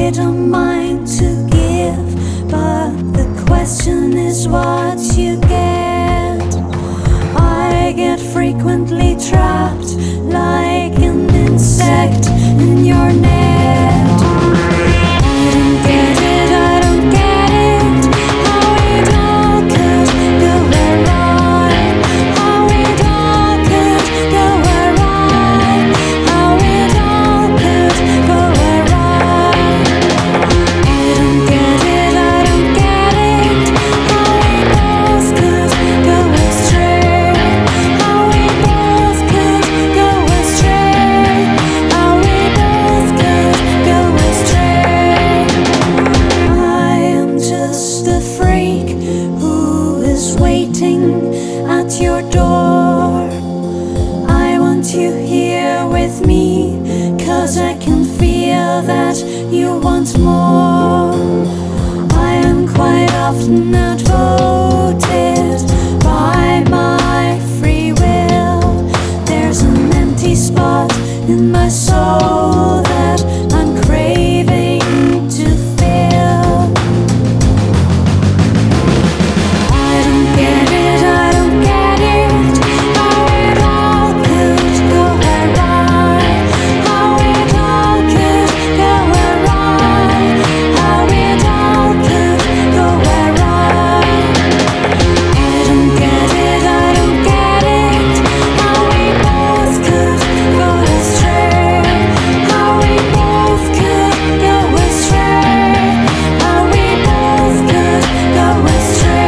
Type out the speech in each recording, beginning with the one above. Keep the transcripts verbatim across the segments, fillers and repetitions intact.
I don't mind to give, but the question is what you get. I get frequently trapped like an insect in your net. I don't get it, I don't get it, how it all could go awry, how it all could go awry, how it all could go awry. I don't get it, I don't get it, how we both could go astray, how we both could go astray, how we both could go astray. I am just a freak who is waiting at your door. I want you here with me, 'cause I can feel that you want more. I am quite often outvoted by my free will. There's an empty spot in my soul that I'm craving to fill. I don't get it, I don't get it, how it all could go awry, how it all could go awry, how it all could go awry. I don't get it, I don't get it, how we both could go astray, how we both could go astray, how we both could go astray.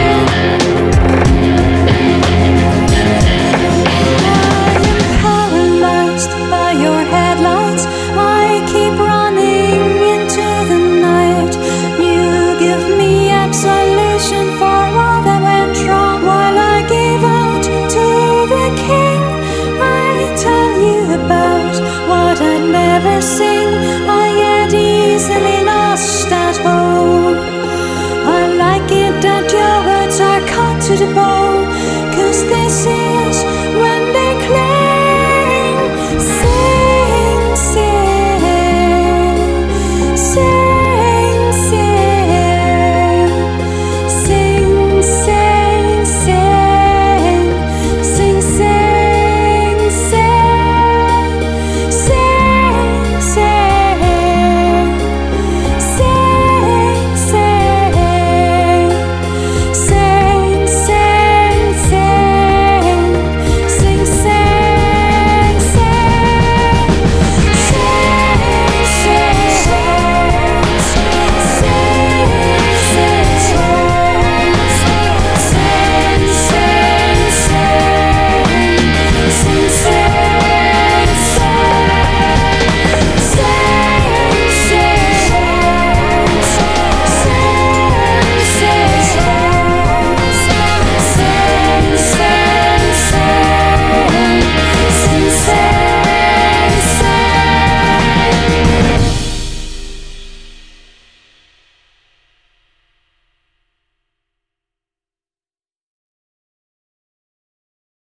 I am paralyzed by your headlights. I keep running into the night. You give me absolution for all that went wrong, while I give out to the king. I tell you about what I'd never sing.